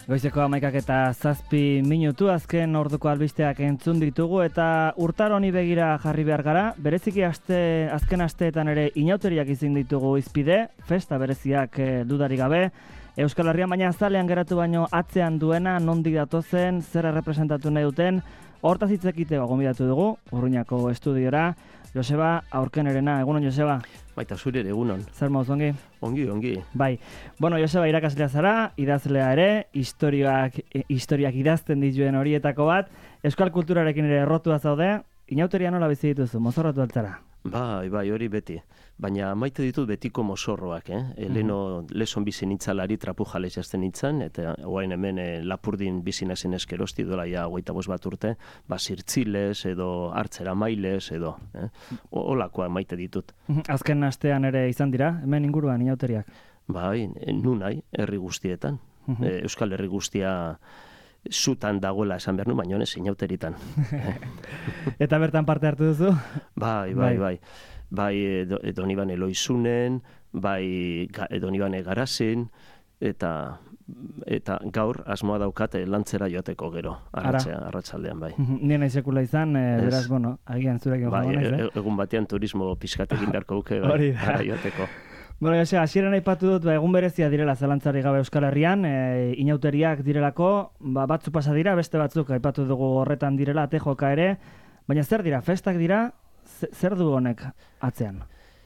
Goizeko 11:07 azken orduko albisteak entzun ditugu eta urtaro honi begira jarri behar gara. Bereziki azken asteetan ere inauteriak izin ditugu izpide, festa bereziak dudarik gabe. Euskal Herrian baina azalean geratu baino atzean duena, nondik datozen, zer errepresentatu nahi duten, hortaz hitz egiteko gonbidatu dugu, Urruñako estudiora. Joseba Aurkenerena, egunon Joseba? Baita zure ere, egunon. Zer mauz, ongi? Ongi. Bai. Bueno, Joseba irakaslea zara, idazlea ere, historiak idazten dituen horietako bat, euskal kulturarekin ere errotua zaude, inauteria nola bizi dituzu, mozorratu altzara? Bai, hori beti. Baina maite ditut betiko mozorroak, Leno leson bizi nintzalari trapu jales jazten nintzen, eta oain hemen Lapurdin bizi nazen eskerosti dola ja 25 bat urte, zirtzilez edo hartzera mailez edo, olakoa maite ditut. Azken astean ere izan dira, hemen inguruan inauteriak? Bai, nunai, herri guztietan. Euskal Herri guztia zutan dagoela esan behar nu, baina honez inauteritan. Eta bertan parte hartu duzu? Bai. Bai, Donibane Loizunen, bai, Donibane Garasin, eta gaur asmoa daukate lantzera joateko gero, arratsaldean bai. Nien naizekula izan, beraz, bueno, agian zurekin joango naiz, egun batean turismo pixkatekin beharko duke gara joateko. Bueno, Jose, hasieran aipatu dut, egun berezia direla zalantzari gabe Euskal Herrian, inauteriak direlako, batzu pasa dira, beste batzuk aipatu dugu horretan direla, ate joka ere, baina zer dira, festak dira, zer du honek atzean?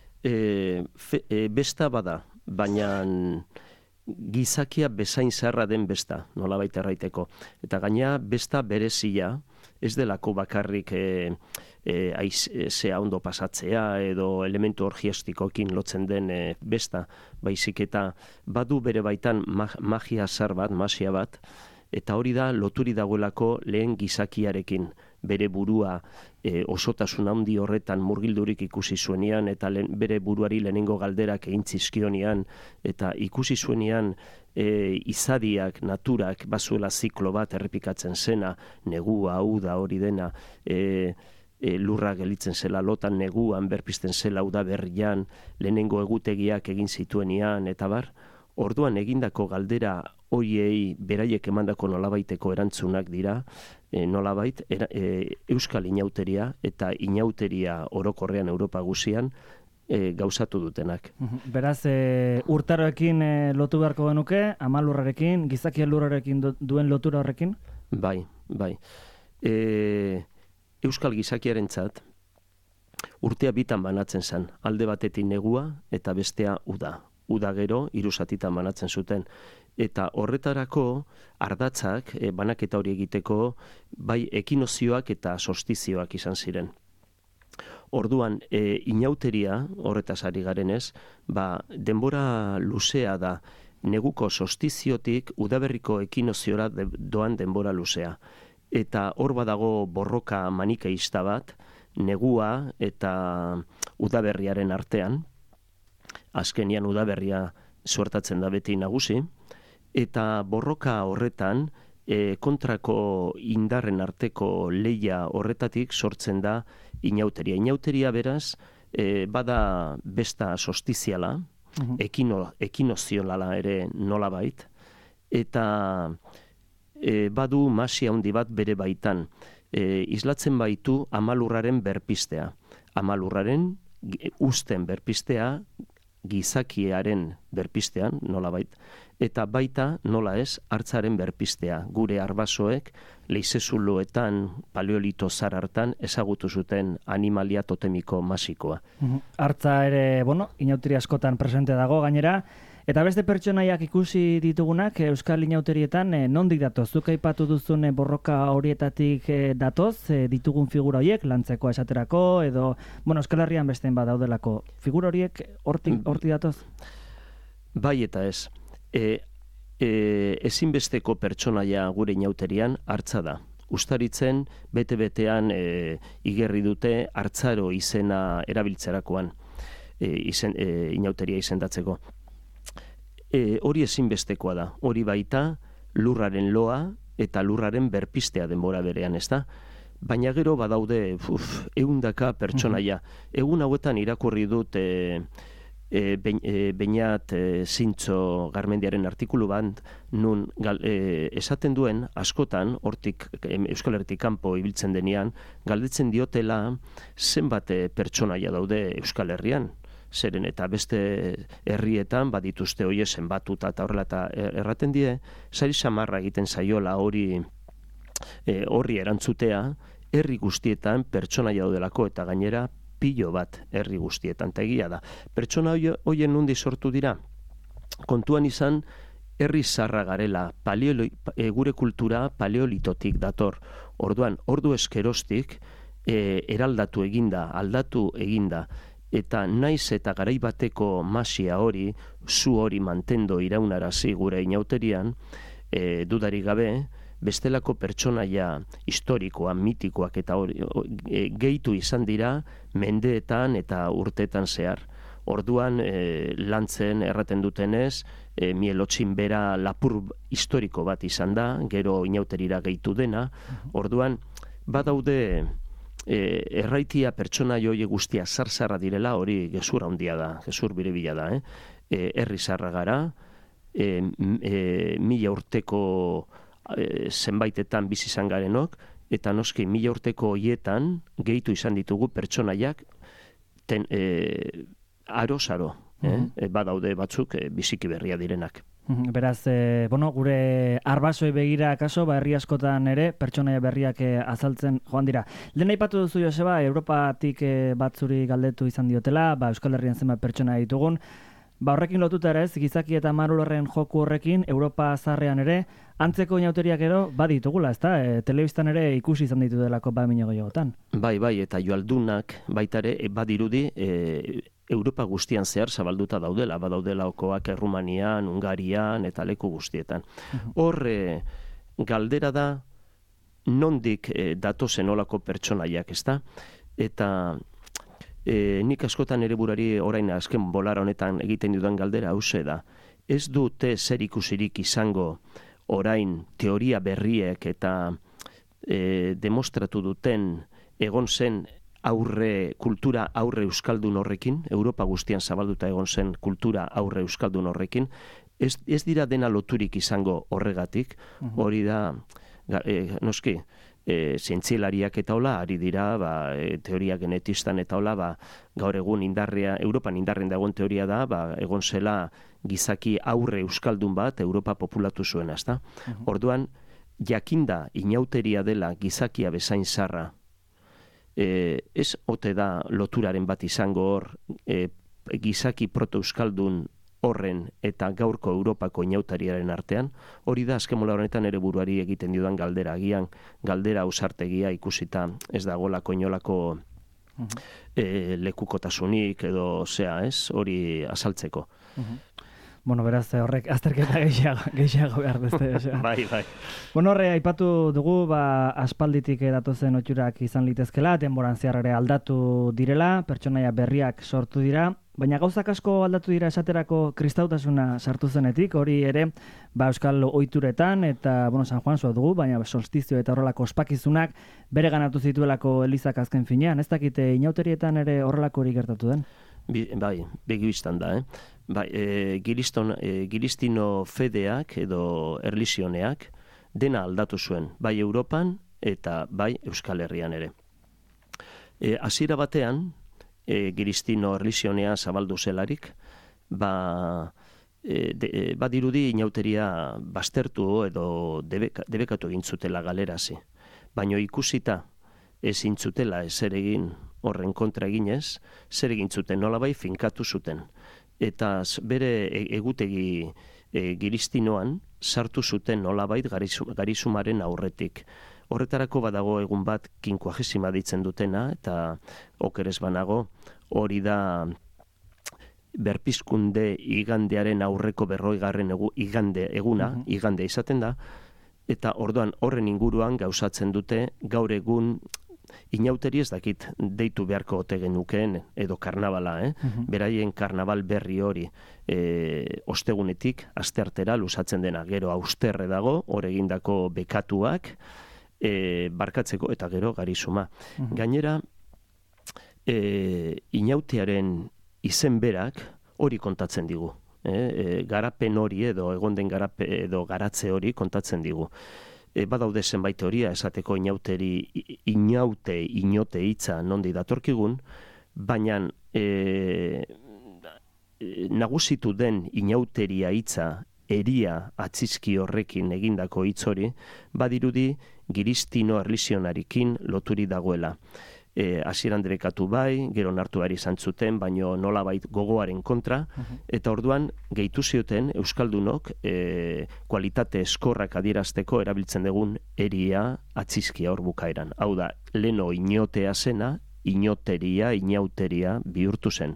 Besta bada, baina gizakia bezain zaharra den besta, nolabait erraiteko. Eta gaina besta berezia, ez delako bakarrik aizea ondo pasatzea edo elementu orgiastikoekin lotzen den besta, baizik eta badu bere baitan magia zar bat, masia bat, eta hori da loturi dagoelako lehen gizakiarekin. Bere burua osotasun handi horretan murgildurik ikusi zuenean eta bere buruari lehenengo galderak egin zizkionean eta ikusi zuenean izadiak, naturak bazuela ziklo bat errepikatzen zena, negua, uda hori dena, lurra gelitzen zela lotan neguan, berpisten zela uda berrian, lehenengo egutegiak egin zituenean eta bar, orduan egindako galdera horiei beraiek emandako nolabaiteko erantzunak dira, nolabait, euskal inauteria eta inauteria orokorrean Europa guzian gauzatu dutenak. Beraz, urtaroekin lotu beharko genuke, ama lurrarekin, gizakien lurrarekin duen lotura horrekin? Bai. Euskal gizakiarentzat urtea bitan banatzen zen, alde batetik negua eta bestea uda. Uda gero, 3 zatitan banatzen zuten. Eta horretarako ardatzak, banaketa hori egiteko, bai ekinozioak eta solstizioak izan ziren. Orduan, inauteria, horretaz ari garenez, denbora luzea da, neguko solstiziotik udaberriko ekinoziora doan denbora luzea. Eta hor badago borroka manikeista bat, negua eta udaberriaren artean, azkenian udaberria suertatzen da beti nagusi, eta borroka horretan kontrako indarren arteko leia horretatik sortzen da inauteria. Inauteria beraz, bada besta solstiziala, ekinozionala ere nolabait, eta badu masia handi bat bere baitan. Islatzen baitu amalurraren berpistea. Amalurraren usten berpistea, gizakiaren berpistean, nolabait, eta baita, nola ez, hartzaren berpistea. Gure arbasoek, leizezuloetan, paleolito zar hartan, ezagutu zuten animalia totemiko masikoa. Hartza ere, inauteria askotan presente dago gainera, eta beste pertsonaiak ikusi ditugunak Euskal Inauterietan nondik datoz? Zuk aipatu duzun borroka horietatik datoz, ditugun figura horiek, lantzeko esaterako, edo, Euskal Herrian bestein badaudelako. Figura horiek hortik datoz? Bai eta ez. Ezinbesteko pertsonaia gure inauterian hartza da. Uztaritzen, bete-betean igerri dute hartzaro izena erabiltzerakoan, inauteria izendatzeko. Hori ezinbestekoa da. Hori baita lurraren loa eta lurraren berpistea denbora berean, ez da? Baina gero badaude 100 pertsonaia. Egun hauetan irakurri dut Beñat Zintzo Garmendiaren artikulu bat, nun esaten duen askotan, hortik Euskal Herritik kanpo ibiltzen denean, galdetzen diotela zenbat pertsonaia daude Euskal Herrian. Zeren eta beste herrietan badituzte hoie zenbatuta eta horrela eta erraten die, sari samarra egiten zaiola horri erantzutea, herri guztietan pertsonaia daudelako eta gainera pilo bat herri guztietan, eta egia da. Pertsona hoien nundi sortu dira, kontuan izan herri zarra garela, gure kultura paleolitotik dator. Orduan, ordu eskerostik eraldatu eginda, aldatu eginda, eta naiz eta garai bateko masia hori, zu hori mantendo iraunarazi gure inauterian, dudarik gabe, bestelako pertsonaia historikoa, mitikoak eta gehitu izan dira mendeetan eta urteetan zehar. Orduan, lantzen erraten dutenez, Mielotxin bera lapur historiko bat izan da, gero inauterira gehitu dena. Orduan, badaude erraitia pertsona joie guztia zarzarra direla, hori gezur handia da, gezur biribila da. Herri zarra gara, 1000 urteko zenbaitetan bizi izan garenok, eta noski 1000 urteko hoietan gehitu izan ditugu pertsonaiak aro-saro. Badaude batzuk biziki berria direnak. Beraz, gure arbasoi begira kaso, herri askotan ere, pertsonaia berriak azaltzen joan dira. Lehen aipatu duzu, Joseba, Europatik batzuri galdetu izan diotela, Euskal Herrian zenbat pertsona ditugun. Horrekin lotuta ere ez, gizaki eta marulorren joku horrekin, Europa zarrean ere, antzeko inauteriak edo baditugula, ezta? Telebistan ere ikusi izan ditu delako bamino gehiagotan. Bai, eta joaldunak baitare badirudi Europa guztian zehar zabalduta daudela, badaudela okoak Errumanian, Hungarian eta leku guztietan. Hor, galdera da, nondik datozen olako pertsonaiak, ezta? Eta nik askotan ere burari orain azken bolara honetan egiten dudan galdera hauxe da. Ez dute zer ikusirik izango orain teoria berriek eta demostratu duten egon zen kultura aurre euskaldun horrekin, Europa guztian zabalduta egon zen kultura aurre euskaldun horrekin, ez dira dena loturik izango horregatik, hori da, noski, zientzialariak eta hola, ari dira, teoria genetistan eta hola, gaur egun Europan indarrean dagoen teoria da, egon zela gizaki aurre euskaldun bat, Europa populatu zuen, ezta? Orduan, jakinda inauteria dela gizakia bezain zarra, ez ote da loturaren bat izango hor, gizaki proto-euskaldun horren eta gaurko Europako inautariaren artean, hori da azkemola honetan ere buruari egiten diodan galdera, agian galdera ausartegia ikusita ez dagolako inolako lekukotasunik edo zea, ez, hori azaltzeko. Beraz, horrek azterketa gehiago behar beste. Bai. Horre, aipatu dugu, aspalditik datozen otxurak izan litezkela, denboran zehar ere aldatu direla, pertsonaia berriak sortu dira, baina gauzak asko aldatu dira esaterako kristautasuna sartu zenetik, hori ere, euskal ohituretan, eta, San Juan zua dugu, baina solstizio eta horrelako ospakizunak bere ganatu zituelako elizak azken finean, ez dakite inauterietan ere horrelako hori gertatu den? Bai, begibistan da, Giristino fedeak edo erlijioneak dena aldatu zuen, bai Europan eta bai Euskal Herrian ere. Hasiera batean, Giristino erlijionea zabaldu zelarik, badirudi inauteria baztertu edo debekatu egin zutela galerazi. Baina ikusita ezin zutela ezer egin horren kontra eginez, zer egin zuten nolabai finkatu zuten. Eta bere egutegi Giristinoan sartu zuten nolabait garizumaren aurretik. Horretarako badago egun bat 50 ditzen dutena, eta okeres banago, hori da berpizkunde igandearen aurreko 40. eguna, igande izaten da, eta orduan horren inguruan gauzatzen dute gaur egun inauteri ez dakit deitu beharko ote genukeen edo karnabala, beraien karnabal berri hori ostegunetik asteartera luzatzen dena, gero austerre dago, hor egindako bekatuak barkatzeko eta gero garizuma. Gainera, inautearen izen berak hori kontatzen digu. Garapen hori edo egon den edo garatze hori kontatzen digu. Badaude zenbait teoria esateko inote hitza nondi datorkigun, baina nagusitu den inauteria hitza eria atzizki horrekin egindako hitz hori, badirudi Giristino erlisionarikin loturi dagoela. Hasieran debekatu bai, gero nartuari izan zuten, baino nolabait gogoaren kontra, eta orduan gehitu zioten Euskaldunok kualitate eskorrak adierazteko erabiltzen dugun eria atzizkia hor bukaeran. Hau da, leno inotea zena, inauteria bihurtu zen.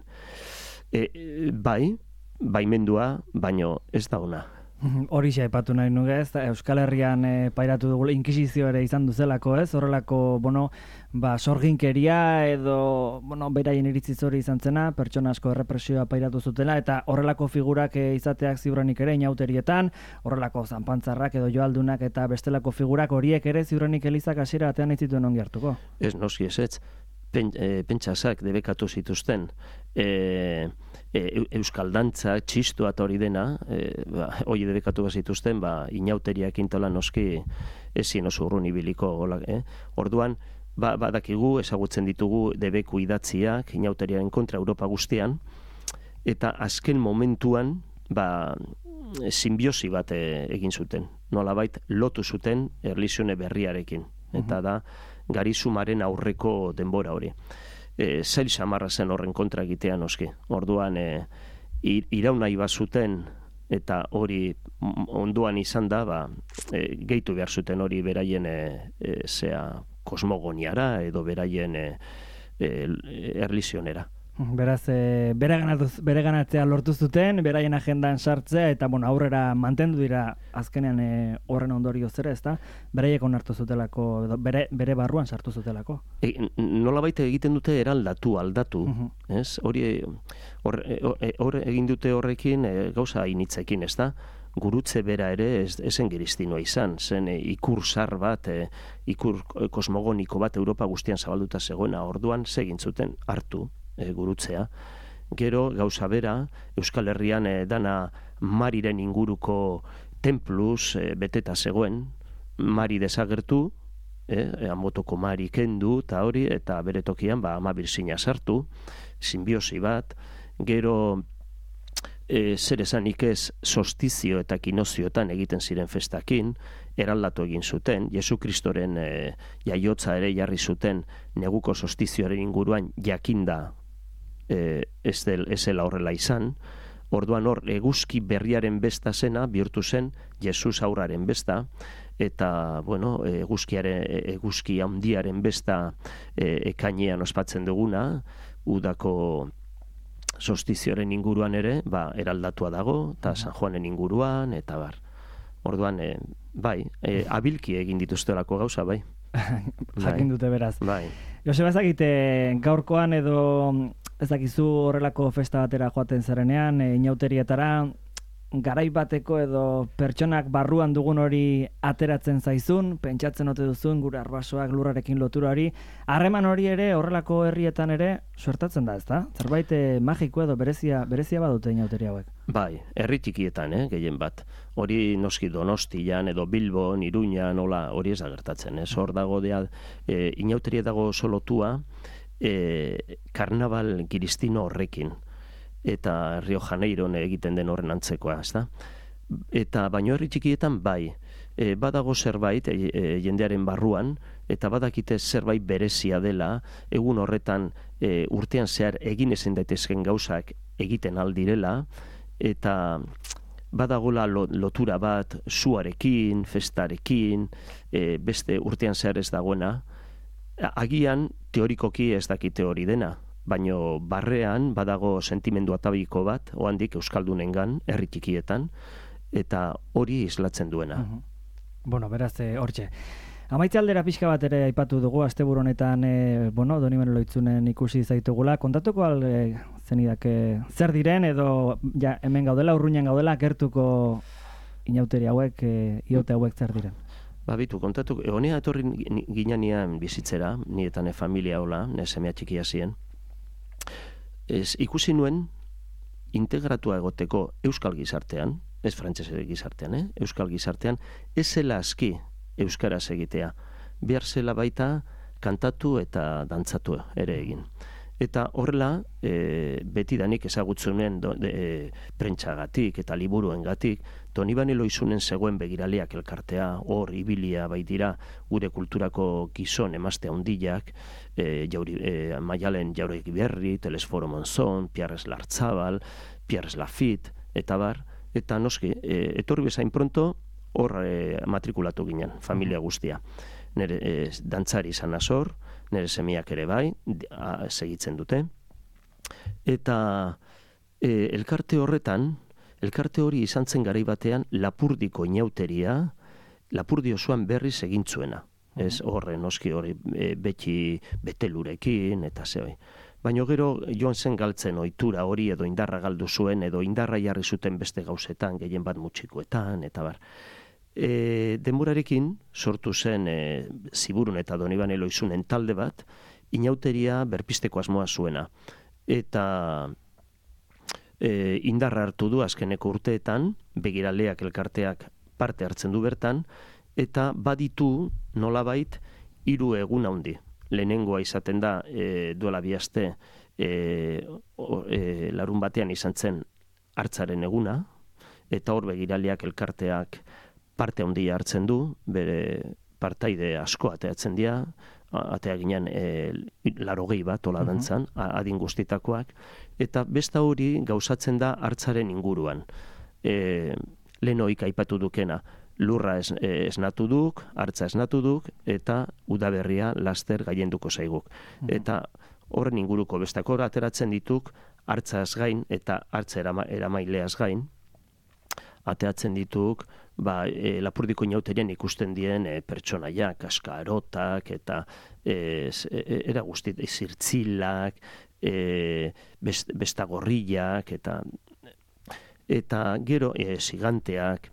Baimendua, baino ez da ona. Horixe aipatu nahi nuke, ez? Euskal Herrian pairatu dugu inkisizio ere izan duzelako, ez? Horrelako, sorginkeria edo, beraien iritziz hori izan zena, pertsona asko errepresioa pairatu zutela, eta horrelako figurak izateak ziurrenik ere inauterietan, horrelako zanpantzarrak edo joaldunak eta bestelako figurak horiek ere ziurrenik Elizak hasiera batean ez zituen ongi hartuko. Ez, noski ez. Pentsasak debekatu zituzten euskaldantza, txistua eta hori dena, hori debekatu bazituzten, inauteriak intola noski ezin oso urrun ibiliko. Orduan, badakigu, ezagutzen ditugu debeku idatziak inauteriaren kontra Europa guztian, eta azken momentuan, simbiosi bat egin zuten. Nolabait lotu zuten erlisione berriarekin. Eta da, Garizumaren aurreko denbora hori. Zail samarra zen horren kontra egitea noski. Orduan, iraunai bazuten eta hori onduan izan da, gehitu behar zuten hori beraien kosmogoniara edo beraien erlisionera. Beraz, bere ganatzea lortu zuten, beraien agendan sartzea, eta aurrera mantendu dira azkenean horren ondorio zera, ezta? Beraiek onartu zutelako, bere barruan sartu zutelako. Nolabait egiten dute aldatu, ez? Hor egin dute horrekin gauza initzekin, ezta? Gurutze bera ere ezen Giristinoa izan, zen ikur zar bat, ikur kosmogoniko bat Europa guztian zabalduta zegoena, orduan segin zuten hartu gurutzea. Gero gauza bera, Euskal Herrian dana Mariren inguruko templuz beteta zegoen, Mari desagertu, Amotoko Mari kendu, eta hori, eta bere tokian Ama Birzina sartu, simbiosi bat, gero zer esanik ez solstizio eta kinozioetan egiten ziren festakin, eraldatu egin zuten, Jesu Kristoren jaiotza ere jarri zuten neguko solstizioaren inguruan jakinda ez dela horrela izan, orduan hor eguzki berriaren besta zena bihurtu zen Jesus aurraren besta, eta eguzki handiaren besta ekainean ospatzen duguna, udako solstizioaren inguruan ere, eraldatua dago, eta San Juanen inguruan, eta bar. Orduan, abilki egin dituztelako gauza, bai. Jakin dute beraz. Bai. Joseba, ezakite, gaurkoan edo ezakizu horrelako festa batera joaten zarenean, inauterietara, garai bateko edo pertsonak barruan dugun hori ateratzen zaizun, pentsatzen ote duzun, gure arbasoak lurrarekin lotura hori, harreman hori ere, horrelako herrietan ere, suertatzen da, ezta? Zerbait magiko edo berezia badute inauteria hauek? Bai, herri txikietan, gehien bat. Hori noski Donostian edo Bilbon, Iruñan, hori ez da gertatzen, ez? Hor dago, inauteria dago solotua, karnabal giristino horrekin, eta Rio Janeiron egiten den horren antzekoa, ezta? Eta baino herri txikietan bai, badago zerbait jendearen barruan, eta badakite zerbait berezia dela, egun horretan urtean zehar egin ezin daitezken gauzak egiten aldirela, eta badagola lotura bat zuarekin, festarekin, beste urtean zehar ez dagoena, agian teorikoki ez dakite hori dena, baino barrean badago sentimendu atabiko bat, ohandik euskaldunengan, herri txikietan, eta hori islatzen duena. Beraz, hortxe. Amaitze aldera pixka bat ere aipatu dugu, asteburu honetan, Doniban Loitzunen ikusi zaitugula, kontatuko zenidake zer diren, edo hemen gaudela, urruñan gaudela, gertuko inauteri hauek, iote hauek zer diren? Bitu, kontatu, honea etorri ginean bizitzera, nietan familia hola, semea txikia zien. Ikusi nuen integratua egoteko euskal gizartean, ez frantsese gizartean, euskal gizartean, ez zela aski euskaraz egitea. Behar zela baita kantatu eta dantzatu ere egin. Eta horrela, betidanik ezagutzunen prentsagatik eta liburuengatik, Donibane Lohizunen zegoen begiraleak elkartea, hor ibilia baitira gure kulturako gizon emazte handiak, Maialen Jauregi Berri, Telesforo Monzon, Pierres Lartzabal, Pierres Lafitte, eta bar, eta noski, etorri bezain pronto, hor matrikulatu ginen, familia guztia. Nere dantzari izan azor, nere semiak ere bai, segitzen dute. Eta elkarte horretan, elkarte hori izan zen garai batean Lapurdiko inauteria, Lapurdi osoan berriz egin zuena. Ez horre, noski hori beti betelurekin, eta zehoi. Baina gero joan zen galtzen ohitura hori edo indarra galdu zuen, edo indarra jarri zuten beste gauzetan, gehien bat mutxikoetan, eta bar. Denborarekin sortu zen Ziburun eta Donibane Lohizunen talde bat, inauteria berpisteko asmoa zuena. Eta indarra hartu du azkeneko urteetan, begiraleak elkarteak parte hartzen du bertan, eta baditu nolabait 3 egun handi. Lehenengoa izaten da duela 2 aste larun batean izan zen hartzaren eguna, eta hor begiraleak elkarteak parte handia hartzen du, bere partaide asko ateatzen dira, atea ginen 80 bat ola dantzan, adin guztitakoak, eta besta hori gauzatzen da hartzaren inguruan. Lehenoik aipatu dukena, lurra esnatu duk, hartza esnatu duk, eta udaberria laster gaienduko zaiguk. Eta horren inguruko bestakor ateratzen dituk, hartzaz gain eta hartza eramaileaz gain, ateatzen dituk, Lapurdiko inauterian ikusten dien pertsonaiak, kaskarotak, eta era guztit, zirtzilak, bestagorriak, eta gero ziganteak.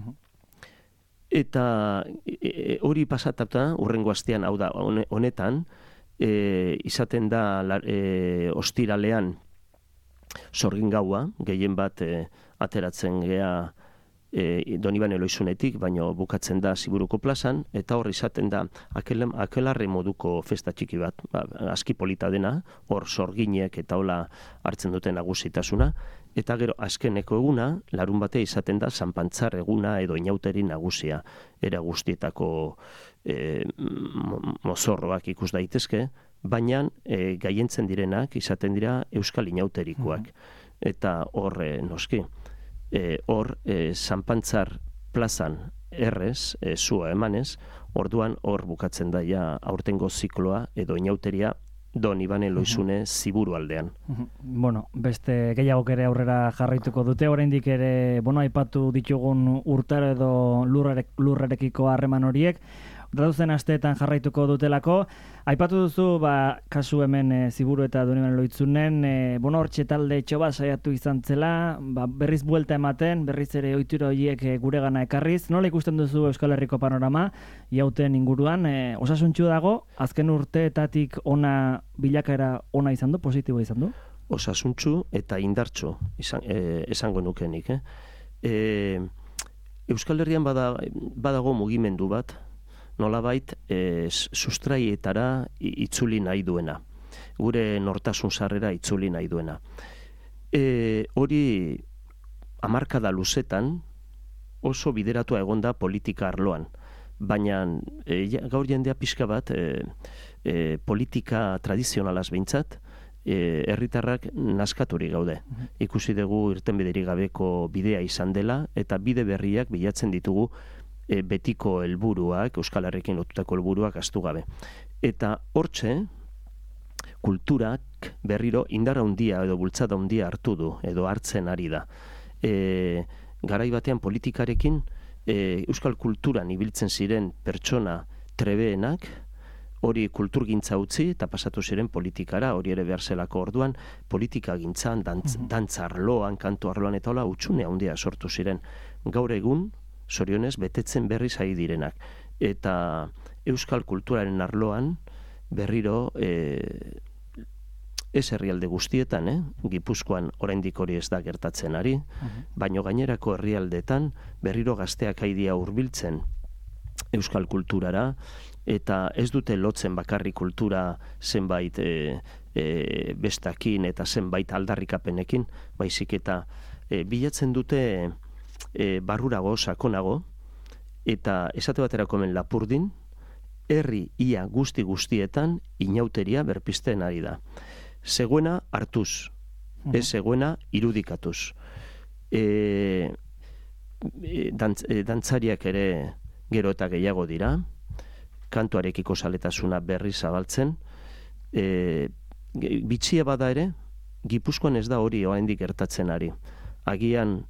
Eta hori pasatata, urrengo astean, hau da, honetan, izaten da ostiralean sorgin gaua, gehien bat ateratzen gea Donibane Lohizunetik, baina bukatzen da Ziburuko plazan, eta hor izaten da akelarre moduko festa txiki bat, aski polita dena, hor sorginek eta hola hartzen duten nagusitasuna, eta gero azkeneko eguna, larun batea izaten da Sanpantzar eguna edo inauteri nagusia, era guztietako mozorroak ikus daitezke, baina gaientzen direnak izaten dira euskal inauterikoak. Eta hor noski, hor Sanpantzar plazan errez, zua emanez, orduan hor bukatzen daia aurtengo zikloa edo inauteria Donibane Loizune Ziburu aldean. Bueno, beste gehiagok ere aurrera jarraituko dute, oraindik ere, aipatu ditugun urtaro edo lurrarekiko harreman horiek, datuzen asteetan jarraituko dutelako. Aipatu duzu, kasu hemen Ziburu eta Donibane Lohizunen, hortxe talde txoba saiatu izan zela, berriz buelta ematen, berriz ere ohitura horiek guregana ekarriz. Nola ikusten duzu Euskal Herriko panorama, iauten inguruan, osasuntxu dago, azken urteetatik ona bilakaera ona izan du, positibo izan du? Osasuntxu eta indartxu esango nukenik. Euskal Herrian badago mugimendu bat, nolabait sustraietara itzuli nahi duena. Gure nortasun sarrera itzuli nahi duena. Hori hamarkada luzetan oso bideratua egonda politika arloan. Baina gaur jendea pixka bat politika tradizionalaz behintzat, herritarrak naskaturi gaude. Ikusi dugu irtenbiderik gabeko bidea izan dela, eta bide berriak bilatzen ditugu betiko helburuak, Euskal Herrikin lotutako helburuak ahaztu gabe. Eta hortxe, kulturak berriro indarra handia edo bultzada handia hartu du, edo hartzen ari da. Garai batean politikarekin, Euskal kulturan ibiltzen ziren pertsona trebeenak, hori kulturgintza utzi eta pasatu ziren politikara, hori ere behar zelako orduan, politika gintzan, dantza arloan, kantu arloan eta hola, utxune handia sortu ziren. Gaur egun, zorionez, betetzen berriz ari direnak. Eta euskal kulturaren arloan berriro ez herrialde guztietan, Gipuzkoan oraindik hori ez da gertatzen ari, baino gainerako herrialdetan berriro gazteak aidia hurbiltzen euskal kulturara, eta ez dute lotzen bakarrik kultura zenbait bestakin eta zenbait aldarrikapenekin, baizik eta bilatzen dute barrurago, sakonago, eta esate baterako hemen Lapurdin, herri ia guztietan inauteria berpisten ari da. Zegoena hartuz, ez zegoena irudikatuz. Dantzariak ere gero eta gehiago dira, kantuarekiko zaletasuna berri zabaltzen, bitxia bada ere, Gipuzkoan ez da hori oraindik gertatzen ari. Agian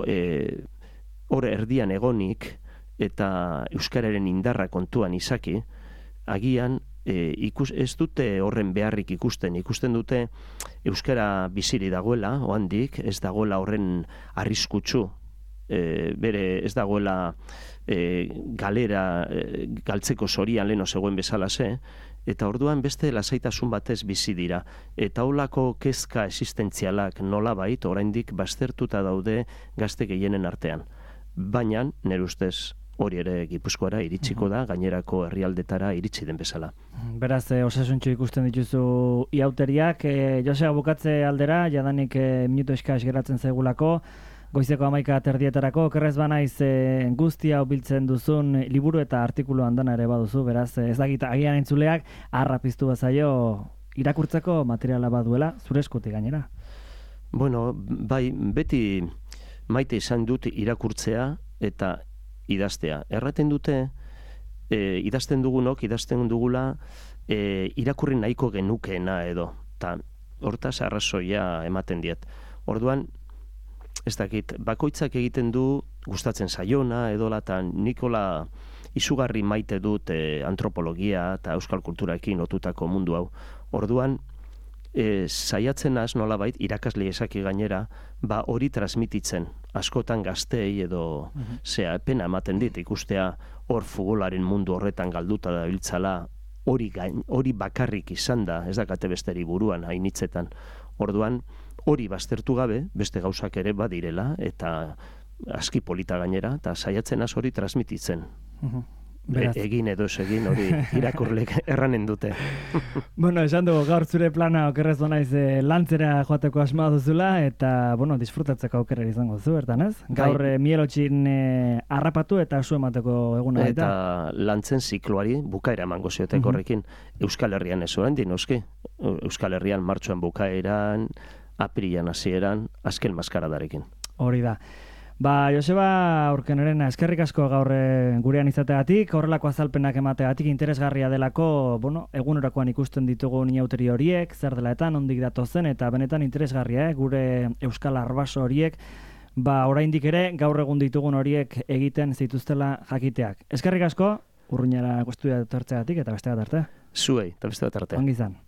hor erdian egonik eta euskararen indarra kontuan izaki, agian ez dute horren beharrik ikusten dute euskara biziri dagoela, oandik, ez dagoela horren arriskutsu, bere ez dagoela galera galtzeko zorian leno zegoen bezalase, eta orduan beste lasaitasun batez bizi dira. Eta holako kezka existentzialak nolabait oraindik baztertuta daude gazte gehienen artean. Baina, nire ustez, hori ere Gipuzkoara iritsiko da, gainerako herrialdetara iritsi den bezala. Beraz, osasuntxu ikusten dituzu iauteriak. Josea, bukatze aldera, jadanik minutu eskas geratzen zaigulako, goizeko 11:30 okerrez banaiz guzti hau biltzen duzun liburu eta artikulu andana ere baduzu, beraz, ez dakit agian entzuleak harrapiztu bazaio irakurtzeko materiala baduela, zure eskutik gainera. Bueno, bai, beti maite izan dut irakurtzea eta idaztea. Erraten dute, idazten dugula irakurri nahiko genukeena edo, eta hortaz arrazoia ematen diet. Orduan, ez dakit, bakoitzak egiten du gustatzen zaiona edola, eta Nikola izugarri maite dut antropologia eta euskal kulturaekin lotutako mundu hau. Orduan, saiatzen az nolabait, irakasle esaki gainera, hori transmititzen, askotan gazteei edo pena ematen dit, ikustea hor futbolaren mundu horretan galduta da biltzala, hori bakarrik izan da, ez dakate besteri buruan, hainitzetan. Orduan, hori baztertu gabe, beste gauzak ere badirela, eta aski polita gainera, eta saiatzen az hori transmititzen. Egin edo ez egin hori irakurlek erranen dute. Bueno, esan dugu gaur zure plana okerrez donaiz lantzera joateko asmoa duzula, eta, disfrutatzeko aukera izango zu, bertan ez? Gaur mielotxin harrapatu eta zu emateko eguna baita. Eta lantzen zikloari bukaera emango ziotek horrekin. Euskal Herrian ez oraindik noski. Euskal Herrian martxoan bukaeran, apirilan hasieran, azken maskaradarekin. Hori da. Joseba Urkeneren, eskerrik asko gaur gurean izateagatik, horrelako azalpenak emateagatik, interesgarria delako, egunerokoan ikusten ditugu inauteri horiek, zer dela eta nondik datozen, eta benetan interesgarria, gure euskal arbaso horiek, oraindik ere gaur egun ditugun horiek egiten zituztela jakiteak. Eskerrik asko, Urruñara estudia etortzeagatik eta beste bat arte. Zuei, eta beste bat arte. Ongi izan.